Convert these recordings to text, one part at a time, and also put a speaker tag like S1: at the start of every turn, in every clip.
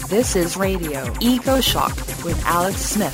S1: This is Radio Eco Shock with Alex Smith.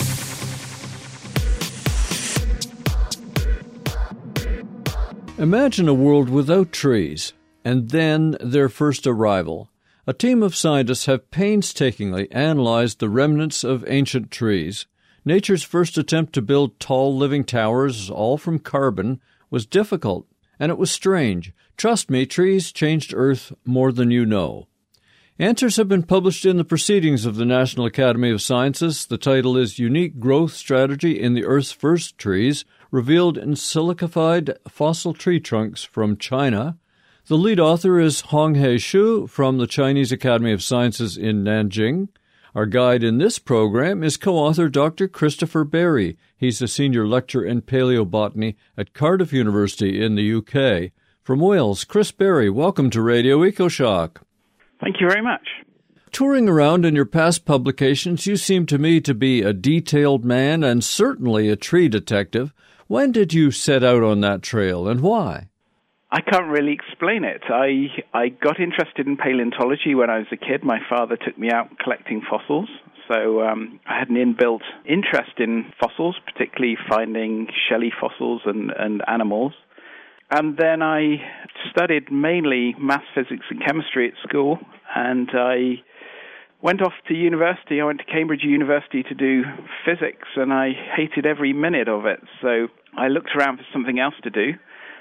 S2: Imagine a world without trees, and then their first arrival. A team of scientists have painstakingly analyzed the remnants of ancient trees. Nature's first attempt to build tall living towers, all from carbon, was difficult, and it was strange. Trust me, trees changed Earth more than you know. Answers have been published in the Proceedings of the National Academy of Sciences. The title is Unique Growth Strategy in the Earth's First Trees, Revealed in Silicified Fossil Tree Trunks from China. The lead author is Honghe Xu from the Chinese Academy of Sciences in Nanjing. Our guide in this program is co-author Dr. Christopher Berry. He's a senior lecturer in paleobotany at Cardiff University in the UK. From Wales, Chris Berry, welcome to Radio EcoShock.
S3: Thank you very much.
S2: Touring around in your past publications, you seem to me to be a detailed man and certainly a tree detective. When did you set out on that trail, and why?
S3: I can't really explain it. I got interested in paleontology when I was a kid. My father took me out collecting fossils, so I had an inbuilt interest in fossils, particularly finding shelly fossils and animals. And then I studied mainly maths, physics, and chemistry at school, and I went off to university. I went to Cambridge University to do physics, and I hated every minute of it. So I looked around for something else to do,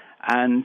S3: and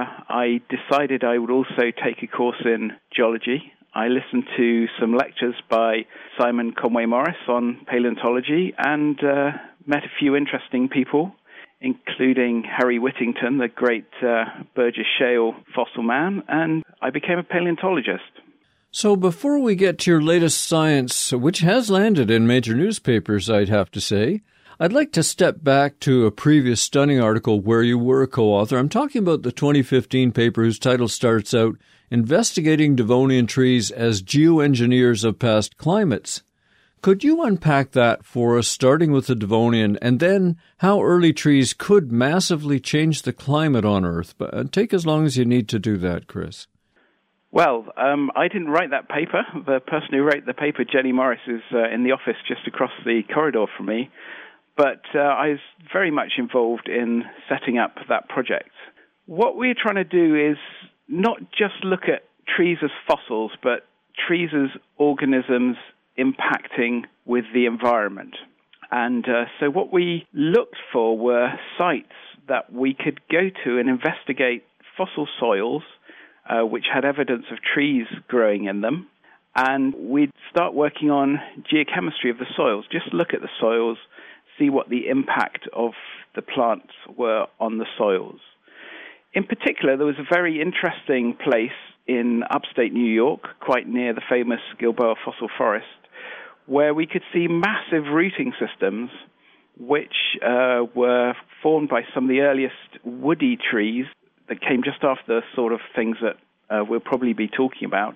S3: I decided I would also take a course in geology. I listened to some lectures by Simon Conway Morris on paleontology and met a few interesting people, including Harry Whittington, the great Burgess Shale fossil man, and I became a paleontologist.
S2: So before we get to your latest science, which has landed in major newspapers, I'd have to say, I'd like to step back to a previous stunning article where you were a co-author. I'm talking about the 2015 paper whose title starts out, Investigating Devonian Trees as Geoengineers of Past Climates. Could you unpack that for us, starting with the Devonian, and then how early trees could massively change the climate on Earth? But take as long as you need to do that, Chris.
S3: Well, I didn't write that paper. The person who wrote the paper, Jenny Morris, is in the office just across the corridor from me. But I was very much involved in setting up that project. What we're trying to do is not just look at trees as fossils, but trees as organisms impacting with the environment. And so what we looked for were sites that we could go to and investigate fossil soils, which had evidence of trees growing in them. And we'd start working on geochemistry of the soils, just look at the soils, see what the impact of the plants were on the soils. In particular, there was a very interesting place in upstate New York, quite near the famous Gilboa Fossil Forest, where we could see massive rooting systems which were formed by some of the earliest woody trees that came just after the sort of things that we'll probably be talking about,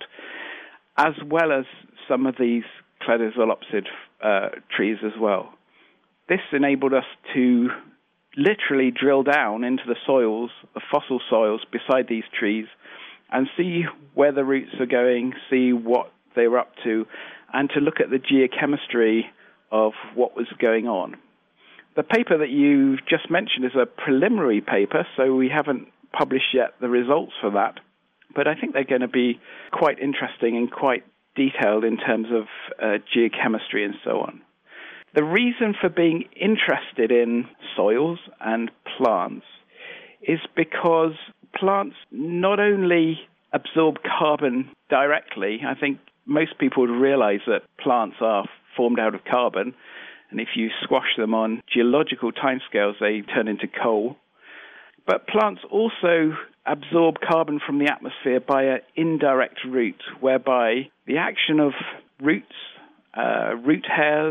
S3: as well as some of these cladozolopsid trees as well. This enabled us to literally drill down into the soils, the fossil soils beside these trees, and see where the roots are going, see what they were up to, and to look at the geochemistry of what was going on. The paper that you just mentioned is a preliminary paper, so we haven't published yet the results for that, but I think they're going to be quite interesting and quite detailed in terms of geochemistry and so on. The reason for being interested in soils and plants is because plants not only absorb carbon directly. I think most people would realize that plants are formed out of carbon, and if you squash them on geological timescales, they turn into coal. But plants also absorb carbon from the atmosphere by an indirect route, whereby the action of roots, root hairs,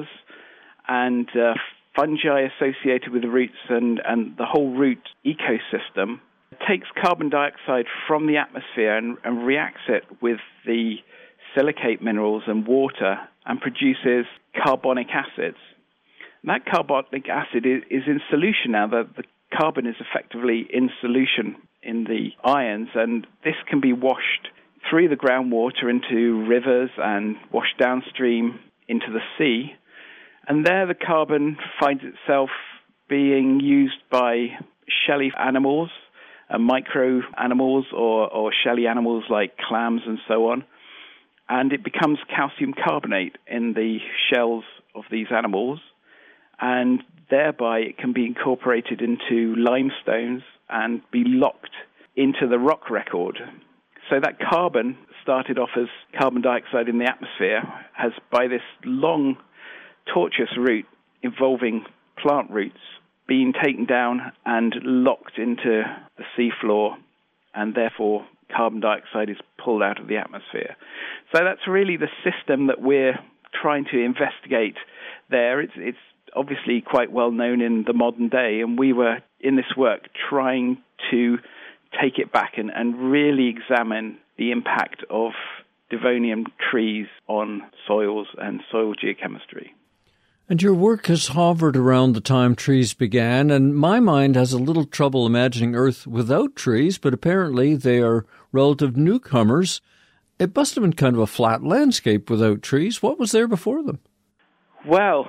S3: and fungi associated with the roots and the whole root ecosystem takes carbon dioxide from the atmosphere and reacts it with the silicate minerals and water and produces carbonic acids. And that carbonic acid is in solution now. The carbon is effectively in solution in the ions, and this can be washed through the groundwater into rivers and wash downstream into the sea. And there the carbon finds itself being used by shelly animals, micro animals or shelly animals like clams and so on. And it becomes calcium carbonate in the shells of these animals. And thereby it can be incorporated into limestones and be locked into the rock record. So that carbon started off as carbon dioxide in the atmosphere has, by this long, tortuous route involving plant roots, been taken down and locked into the seafloor, and therefore carbon dioxide is pulled out of the atmosphere. So that's really the system that we're trying to investigate there. It's obviously quite well known in the modern day, and we were in this work trying to take it back and really examine the impact of Devonian trees on soils and soil geochemistry.
S2: And your work has hovered around the time trees began, and my mind has a little trouble imagining Earth without trees, but apparently they are relative newcomers. It must have been kind of a flat landscape without trees. What was there before them?
S3: Well,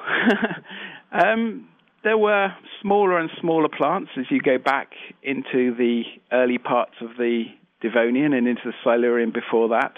S3: there were smaller and smaller plants as you go back into the early parts of the Devonian and into the Silurian before that.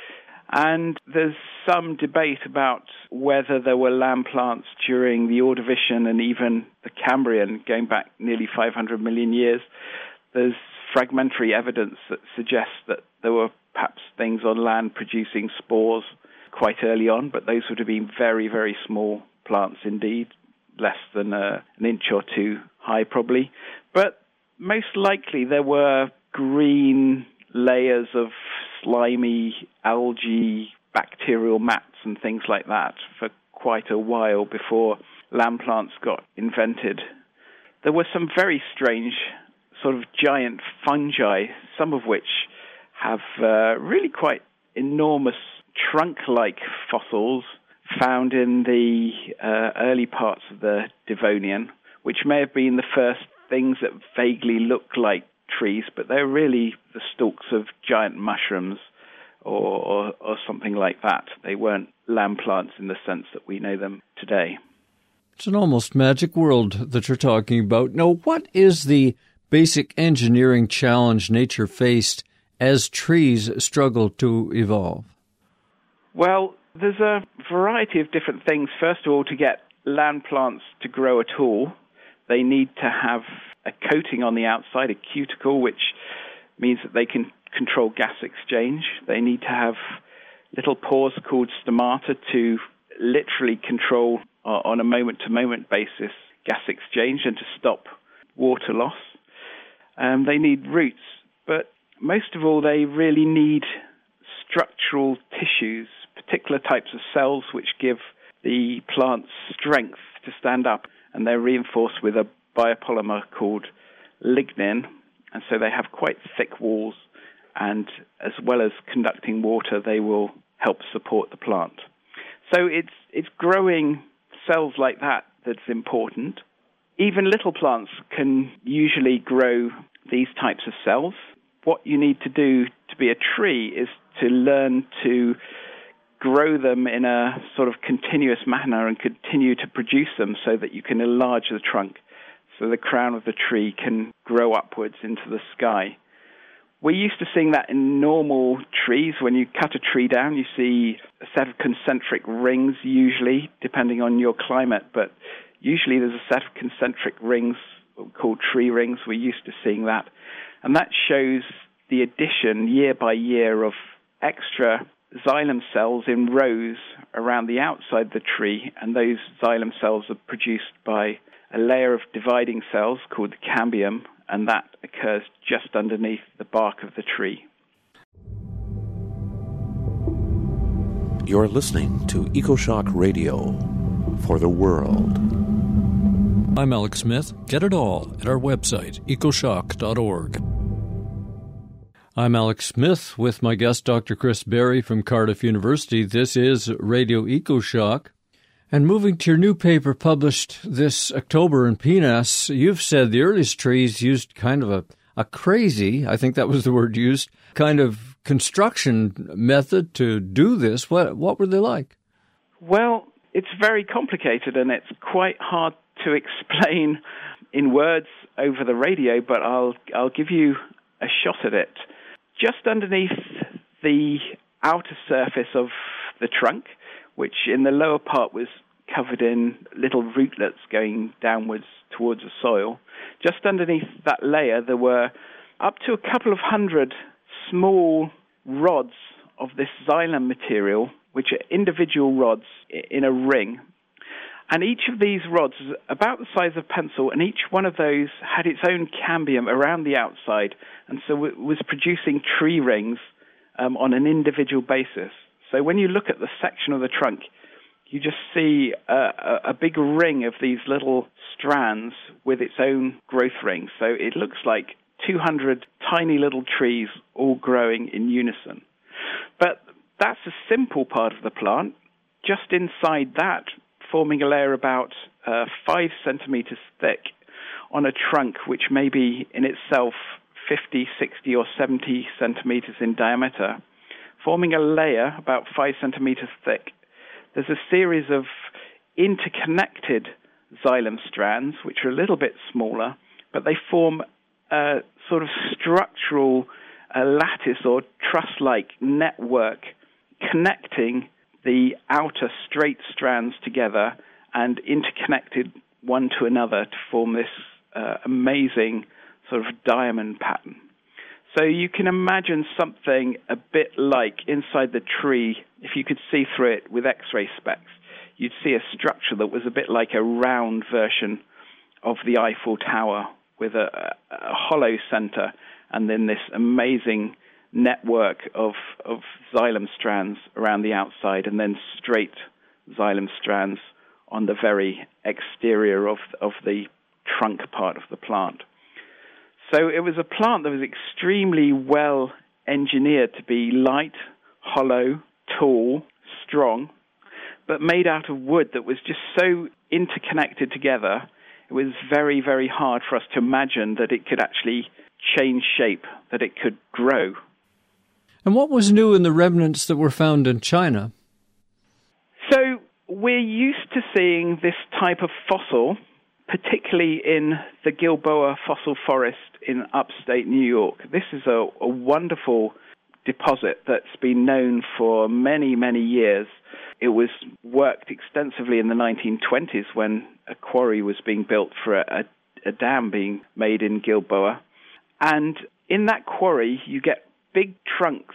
S3: And there's some debate about whether there were land plants during the Ordovician and even the Cambrian, going back nearly 500 million years. There's fragmentary evidence that suggests that there were perhaps things on land producing spores quite early on, but those would have been very, very small plants indeed, less than an inch or two high probably. But most likely there were green layers of slimy algae, bacterial mats and things like that for quite a while before land plants got invented. There were some very strange sort of giant fungi, some of which have really quite enormous trunk-like fossils found in the early parts of the Devonian, which may have been the first things that vaguely look like trees, but they're really the stalks of giant mushrooms or something like that. They weren't land plants in the sense that we know them today.
S2: It's an almost magic world that you're talking about. Now, what is the basic engineering challenge nature faced as trees struggle to evolve?
S3: Well, there's a variety of different things. First of all, to get land plants to grow at all, they need to have a coating on the outside, a cuticle, which means that they can control gas exchange. They need to have little pores called stomata to literally control, on a moment-to-moment basis, gas exchange and to stop water loss. They need roots, but most of all, they really need structural tissues, particular types of cells which give the plants strength to stand up, and they're reinforced with a biopolymer called lignin, and so they have quite thick walls, and as well as conducting water, they will help support the plant. So it's growing cells like that that's important. Even little plants can usually grow these types of cells. What you need to do to be a tree is to learn to grow them in a sort of continuous manner and continue to produce them so that you can enlarge the trunk so the crown of the tree can grow upwards into the sky. We're used to seeing that in normal trees. When you cut a tree down, you see a set of concentric rings, usually, depending on your climate, but usually there's a set of concentric rings called tree rings. We're used to seeing that. And that shows the addition, year by year, of extra xylem cells in rows around the outside of the tree, and those xylem cells are produced by a layer of dividing cells called the cambium, and that occurs just underneath the bark of the tree.
S4: You're listening to EcoShock Radio for the world.
S2: I'm Alex Smith. Get it all at our website, ecoshock.org. I'm Alex Smith with my guest, Dr. Chris Berry from Cardiff University. This is Radio EcoShock. And moving to your new paper published this October in PNAS, you've said the earliest trees used kind of a crazy, I think that was the word used, kind of construction method to do this. What were they like?
S3: Well, it's very complicated, and it's quite hard to explain in words over the radio, but I'll give you a shot at it. Just underneath the outer surface of the trunk, which in the lower part was covered in little rootlets going downwards towards the soil, just underneath that layer there were up to a couple of hundred small rods of this xylem material, which are individual rods in a ring. And each of these rods is about the size of a pencil, and each one of those had its own cambium around the outside, and so it was producing tree rings on an individual basis. So when you look at the section of the trunk, you just see a big ring of these little strands with its own growth ring. So it looks like 200 tiny little trees all growing in unison. But that's a simple part of the plant. Just inside that, forming a layer about 5 centimeters thick on a trunk which may be in itself 50, 60, or 70 centimeters in diameter, forming a layer about 5 centimeters thick, there's a series of interconnected xylem strands, which are a little bit smaller, but they form a sort of structural lattice or truss-like network connecting the outer straight strands together and interconnected one to another to form this amazing sort of diamond pattern. So you can imagine something a bit like inside the tree, if you could see through it with X-ray specs, you'd see a structure that was a bit like a round version of the Eiffel Tower with a hollow center and then this amazing network of xylem strands around the outside and then straight xylem strands on the very exterior of the trunk part of the plant. So it was a plant that was extremely well engineered to be light, hollow, tall, strong, but made out of wood that was just so interconnected together, it was very, very hard for us to imagine that it could actually change shape, that it could grow.
S2: And what was new in the remnants that were found in China?
S3: So we're used to seeing this type of fossil, particularly in the Gilboa fossil forest in upstate New York. This is a wonderful deposit that's been known for many, many years. It was worked extensively in the 1920s when a quarry was being built for a dam being made in Gilboa. And in that quarry, you get big trunks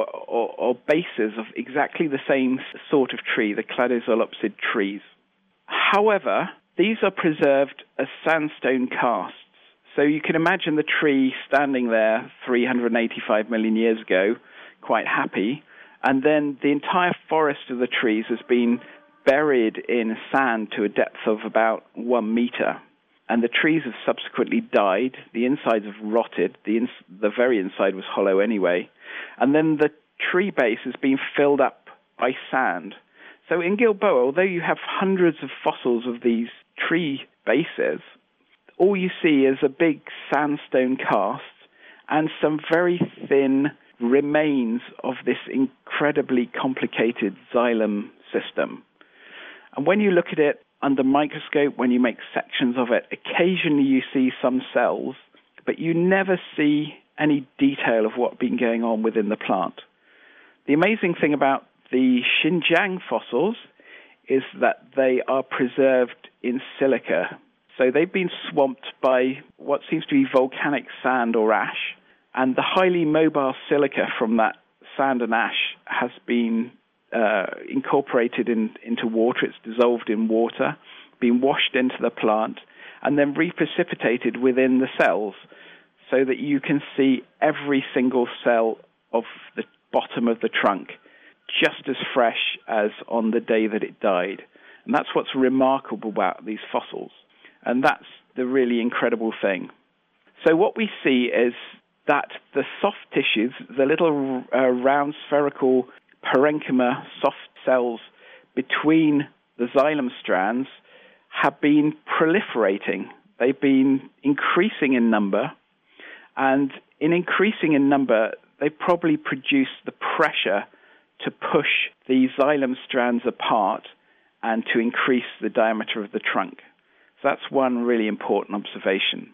S3: or bases of exactly the same sort of tree, the cladozolopsid trees. However, these are preserved as sandstone casts. So you can imagine the tree standing there 385 million years ago, quite happy, and then the entire forest of the trees has been buried in sand to a depth of about 1 meter. And the trees have subsequently died. The insides have rotted. The very inside was hollow anyway. And then the tree base has been filled up by sand. So in Gilboa, although you have hundreds of fossils of these tree bases, all you see is a big sandstone cast and some very thin remains of this incredibly complicated xylem system. And when you look at it under microscope, when you make sections of it, occasionally you see some cells, but you never see any detail of what's been going on within the plant. The amazing thing about the Xinjiang fossils is that they are preserved in silica. So they've been swamped by what seems to be volcanic sand or ash, and the highly mobile silica from that sand and ash has been incorporated into water. It's dissolved in water, been washed into the plant, and then reprecipitated within the cells so that you can see every single cell of the bottom of the trunk just as fresh as on the day that it died. And that's what's remarkable about these fossils. And that's the really incredible thing. So what we see is that the soft tissues, the little round spherical parenchyma soft cells between the xylem strands have been proliferating. They've been increasing in number, and in increasing in number, they probably produce the pressure to push the xylem strands apart and to increase the diameter of the trunk. So that's one really important observation.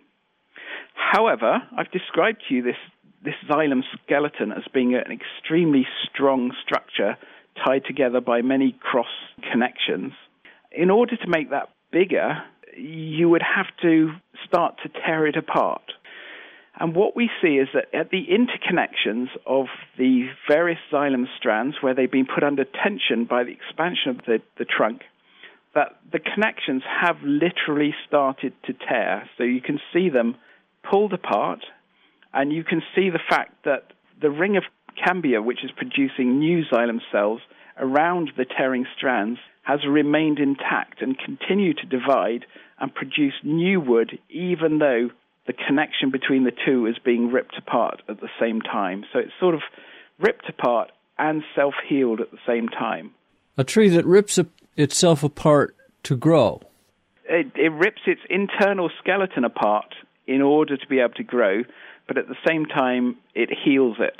S3: However, I've described to you this xylem skeleton as being an extremely strong structure tied together by many cross connections. In order to make that bigger, you would have to start to tear it apart. And what we see is that at the interconnections of the various xylem strands, where they've been put under tension by the expansion of the trunk, that the connections have literally started to tear. So you can see them pulled apart, and you can see the fact that the ring of cambia, which is producing new xylem cells around the tearing strands, has remained intact and continued to divide and produce new wood, even though the connection between the two is being ripped apart at the same time. So it's sort of ripped apart and self-healed at the same time.
S2: A tree that rips itself apart to grow.
S3: It rips its internal skeleton apart in order to be able to grow, but at the same time it heals it.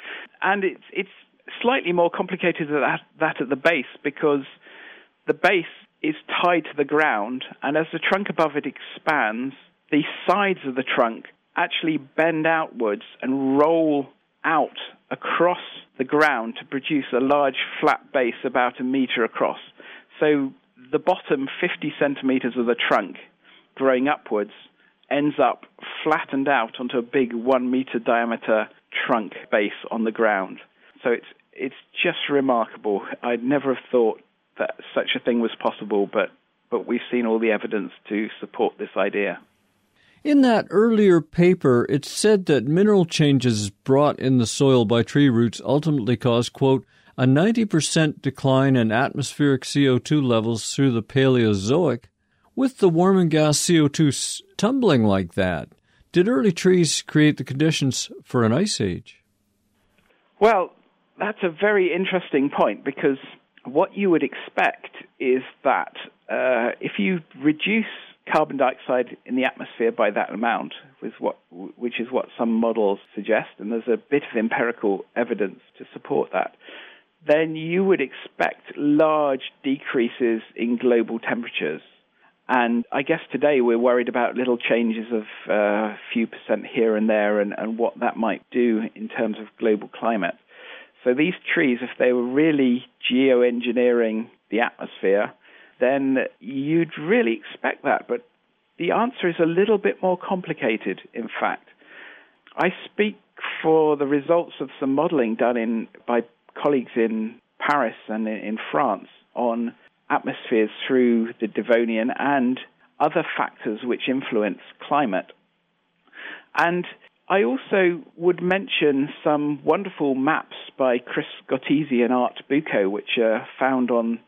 S3: And it's slightly more complicated than that at the base, because the base is tied to the ground, and as the trunk above it expands, the sides of the trunk actually bend outwards and roll out across the ground to produce a large flat base about 1 meter across. So the bottom 50 centimeters of the trunk growing upwards ends up flattened out onto a big 1 meter diameter trunk base on the ground. So it's just remarkable. I'd never have thought that such a thing was possible, but we've seen all the evidence to support this idea.
S2: In that earlier paper, it said that mineral changes brought in the soil by tree roots ultimately caused, quote, a 90% decline in atmospheric CO2 levels through the Paleozoic. With the warming gas CO2 tumbling like that, did early trees create the conditions for an ice age?
S3: Well, that's a very interesting point, because what you would expect is that if you reduce carbon dioxide in the atmosphere by that amount, which is what some models suggest, and there's a bit of empirical evidence to support that, then you would expect large decreases in global temperatures. And I guess today we're worried about little changes of a few percent here and there and what that might do in terms of global climate. So these trees, if they were really geoengineering the atmosphere, then you'd really expect that. But the answer is a little bit more complicated, in fact. I speak for the results of some modeling done by colleagues in Paris and in France on atmospheres through the Devonian and other factors which influence climate. And I also would mention some wonderful maps by Chris Scottese and Art Bucco, which are found on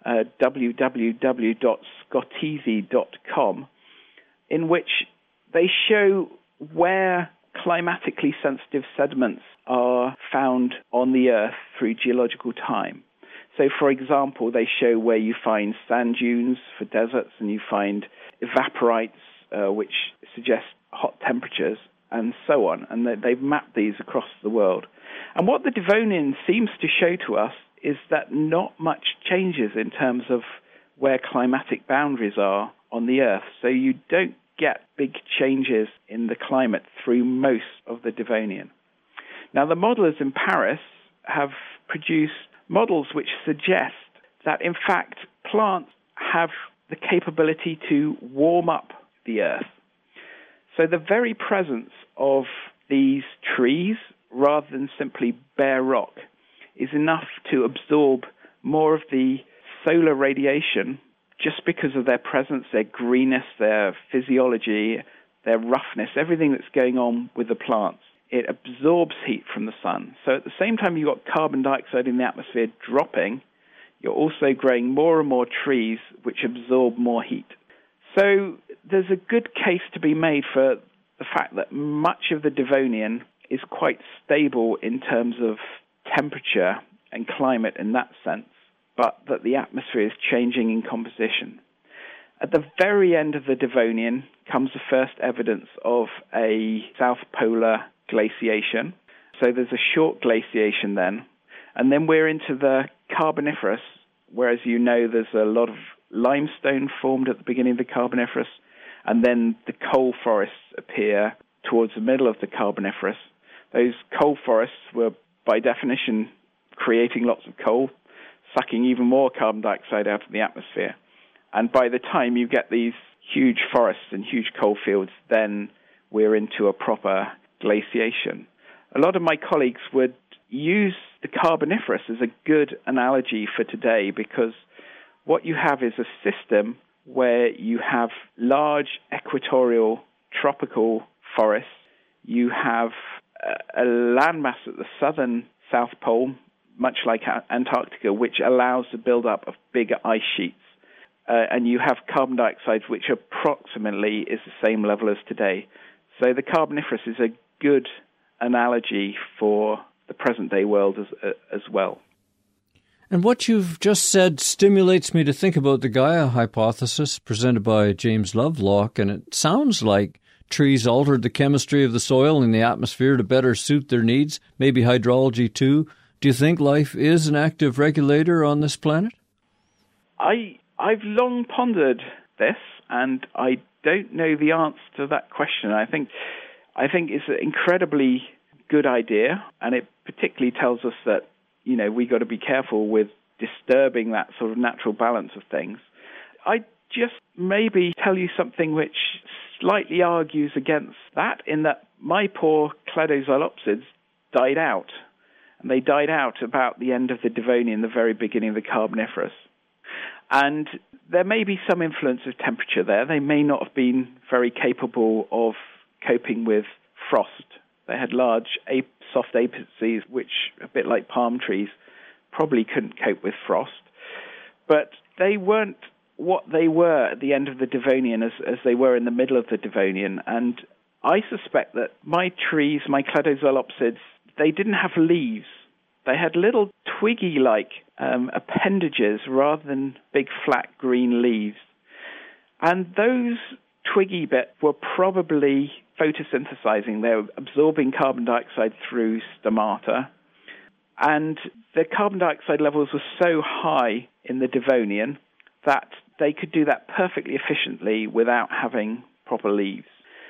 S3: www.scottese.com, in which they show where climatically sensitive sediments are found on the Earth through geological time. So, for example, they show where you find sand dunes for deserts, and you find evaporites, which suggest hot temperatures, and so on. And they've mapped these across the world. And what the Devonian seems to show to us is that not much changes in terms of where climatic boundaries are on the Earth. So you don't get big changes in the climate through most of the Devonian. Now, the modelers in Paris have produced models which suggest that, in fact, plants have the capability to warm up the Earth. So the very presence of these trees, rather than simply bare rock, is enough to absorb more of the solar radiation just because of their presence, their greenness, their physiology, their roughness, everything that's going on with the plants. It absorbs heat from the sun. So at the same time you've got carbon dioxide in the atmosphere dropping, you're also growing more and more trees which absorb more heat. So there's a good case to be made for the fact that much of the Devonian is quite stable in terms of temperature and climate in that sense, but that the atmosphere is changing in composition. At the very end of the Devonian comes the first evidence of a South Polar glaciation, So there's a short glaciation then. And then we're into the Carboniferous, whereas there's a lot of limestone formed at the beginning of the Carboniferous, and then the coal forests appear towards the middle of the Carboniferous. Those coal forests were, by definition, creating lots of coal, sucking even more carbon dioxide out of the atmosphere. And by the time you get these huge forests and huge coal fields, then we're into a proper glaciation. A lot of my colleagues would use the Carboniferous as a good analogy for today, because what you have is a system where you have large equatorial tropical forests. You have a landmass at the southern South Pole, much like Antarctica, which allows the buildup of bigger ice sheets. And you have carbon dioxide, which approximately is the same level as today. So the Carboniferous is a good analogy for the present-day world as well.
S2: And what you've just said stimulates me to think about the Gaia hypothesis presented by James Lovelock, and it sounds like trees altered the chemistry of the soil and the atmosphere to better suit their needs, maybe hydrology too. Do you think life is an active regulator on this planet?
S3: I've long pondered this, and I don't know the answer to that question. I think it's an incredibly good idea, and it particularly tells us that, we got to be careful with disturbing that sort of natural balance of things. I just maybe tell you something which slightly argues against that, in that my poor Cladoxylopsids died out. And they died out about the end of the Devonian, the very beginning of the Carboniferous. And there may be some influence of temperature there. They may not have been very capable of coping with frost. They had large soft apices, which, a bit like palm trees, probably couldn't cope with frost. But they weren't what they were at the end of the Devonian as they were in the middle of the Devonian. And I suspect that my trees, my Cladoxylopsids, they didn't have leaves. They had little twiggy-like appendages rather than big flat green leaves. And those twiggy bits were probably photosynthesizing. They were absorbing carbon dioxide through stomata. And the carbon dioxide levels were so high in the Devonian that they could do that perfectly efficiently without having proper leaves.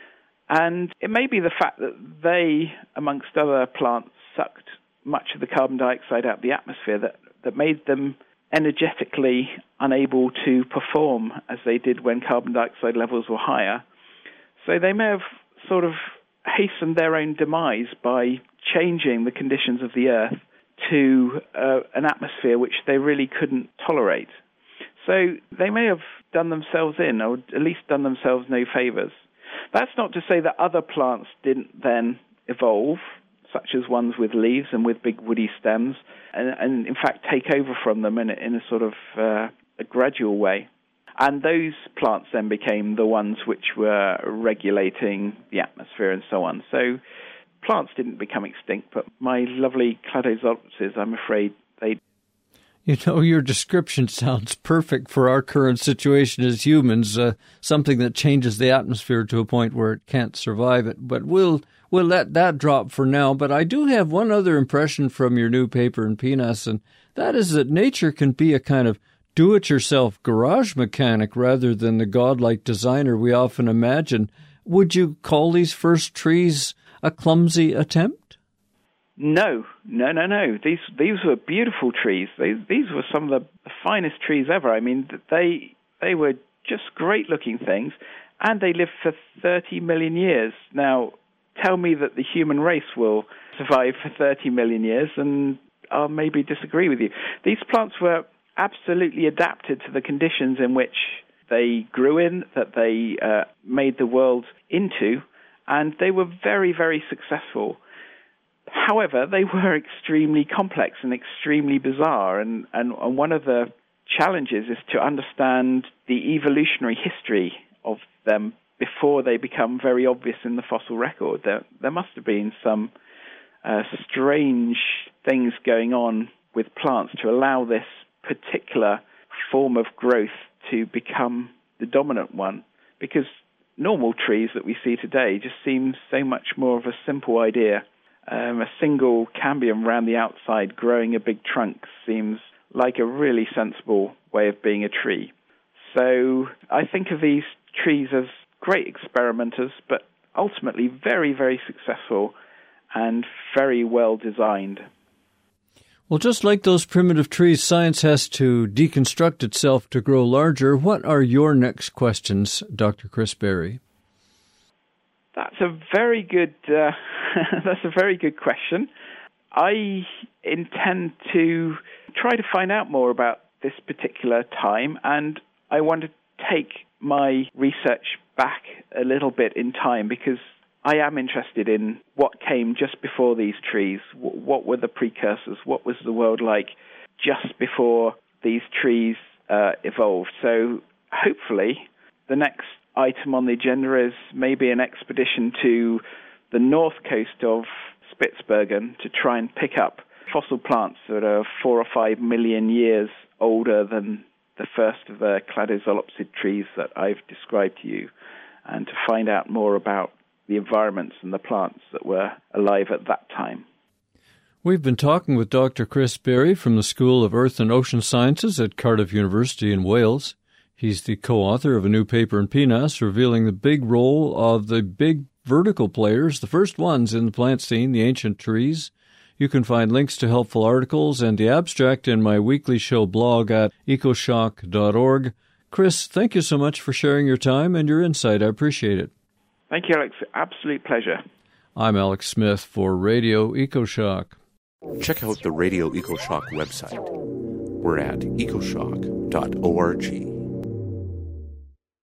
S3: And it may be the fact that they, amongst other plants, sucked much of the carbon dioxide out of the atmosphere that made them energetically unable to perform as they did when carbon dioxide levels were higher. So they may have sort of hastened their own demise by changing the conditions of the Earth to an atmosphere which they really couldn't tolerate. So they may have done themselves in, or at least done themselves no favors. That's not to say that other plants didn't then evolve, such as ones with leaves and with big woody stems, and in fact take over from them in a sort of a gradual way. And those plants then became the ones which were regulating the atmosphere and so on. So plants didn't become extinct, but my lovely Cladoxylopsids, I'm afraid, they...
S2: Your description sounds perfect for our current situation as humans, something that changes the atmosphere to a point where it can't survive it. But we'll let that drop for now. But I do have one other impression from your new paper in PNAS, and that is that nature can be a kind of do-it-yourself garage mechanic rather than the godlike designer we often imagine. Would you call these first trees a clumsy attempt?
S3: No. These were beautiful trees. These were some of the finest trees ever. I mean, they were just great-looking things, and they lived for 30 million years. Now, tell me that the human race will survive for 30 million years, and I'll maybe disagree with you. These plants were absolutely adapted to the conditions in which they grew in, that they made the world into, and they were very, very successful. However, they were extremely complex and extremely bizarre, and one of the challenges is to understand the evolutionary history of them before they become very obvious in the fossil record. There must have been some strange things going on with plants to allow this particular form of growth to become the dominant one, because normal trees that we see today just seem so much more of a simple idea. a single cambium around the outside growing a big trunk seems like a really sensible way of being a tree. So I think of these trees as great experimenters, but ultimately very, very successful and very well designed.
S2: Well, just like those primitive trees, science has to deconstruct itself to grow larger. What are your next questions, Dr. Chris Berry?
S3: That's a very good. That's a very good question. I intend to try to find out more about this particular time, and I want to take my research back a little bit in time because I am interested in what came just before these trees. What were the precursors? What was the world like just before these trees evolved? So hopefully the next item on the agenda is maybe an expedition to the north coast of Spitsbergen to try and pick up fossil plants that are 4 or 5 million years older than the first of the cladozolopsid trees that I've described to you, and to find out more about the environments and the plants that were alive at that time.
S2: We've been talking with Dr. Chris Berry from the School of Earth and Ocean Sciences at Cardiff University in Wales. He's the co-author of a new paper in PNAS revealing the big role of the big vertical players, the first ones in the plant scene, the ancient trees. You can find links to helpful articles and the abstract in my weekly show blog at ecoshock.org. Chris, thank you so much for sharing your time and your insight. I appreciate it.
S3: Thank you, Alex. Absolute pleasure.
S2: I'm Alex Smith for Radio EcoShock.
S4: Check out the Radio EcoShock website. We're at ecoshock.org.